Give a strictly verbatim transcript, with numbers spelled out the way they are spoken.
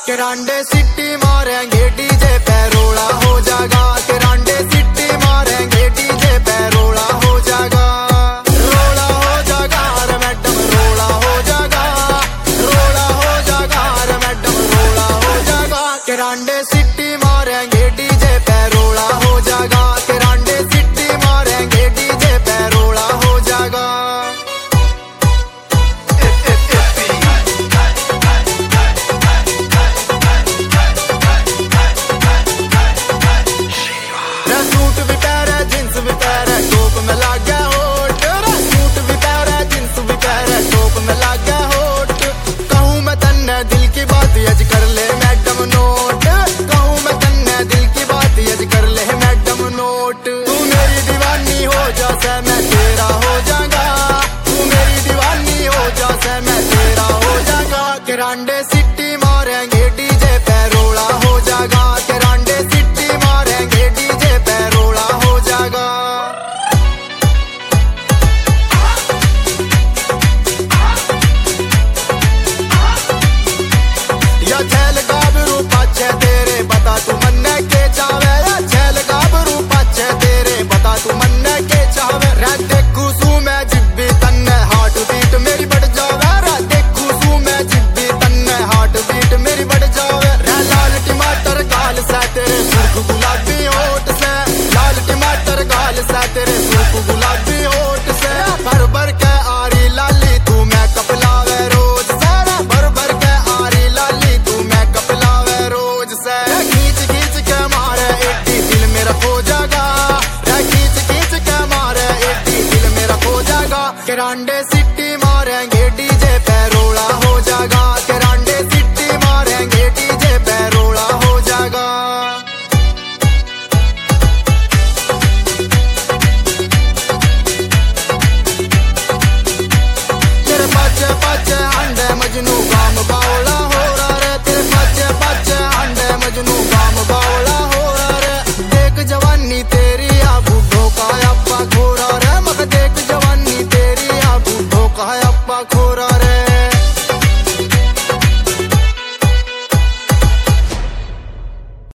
किरांडे city मारेंगे DJ पे रोड़ा हो जाएगा। किरांडे सिटी मारेंगे डीजे पे रोड़ा हो जाएगा। रोड़ा हो जाएगा रे मैडम रोड़ा हो जाएगा। रोड़ा हो जाएगा रे मैडम रोड़ा हो जाएगा। किरांडे सिटी मारेंगे डीजे पे रोड़ा हो जाएगा। किरांडे सिटी मारेंगे डीजे पे रोड़ा हो जाएगा। सूट भी पहरे जींस भी पहरे टोप में लग गया होट। सूट भी पहरे जींस भी पहरे टोप में लग गया होट। कहूँ मैं तन्ने दिल की बात यज कर ले मैडम नोट। कहूँ मैं तन्ने दिल की बात यज कर ले मैडम नोट। तू मेरी दीवानी हो जा से मैं तेरा हो जाऊंगा। तू मेरी दीवानी हो जा से मैं तेरा हो जाऊंगा। किरांडे सिटी मारेंगे डीजे पे रोड़ा हो जाएगा। किरांडे सिटी मारेंगे डीजे पे रोड़ा हो जाएगा। या छैल गाभरू पाछे तेरे बता तू मन्ने के चावे। या छैल गाभरू पाछे तेरे बता तू मन्ने के चावे। रे देखू सू मैं जिब्बी तन्ने हार्ट बीट मेरी बढ़ जावे। रे देखू सू मैं जिब्बी तन्ने हार्ट बीट मेरी बढ़ जावे। रे लाल टमाटर गाल से तेरे सुर्ख गुलाबी होठ से। लाल टमाटर गाल से तेरे सुर्ख गुलाबी होठ से। भर भर के आरी लाली तू मैं कपलावे रोज से। भर भर के आरी लाली तू मैं कपलावे रोज से। खींच खींच के मारे एडी दिल मेरा खो जाएगा। खींच खींच के मारे एडी दिल मेरा खो जाएगा। किरांडे सिटी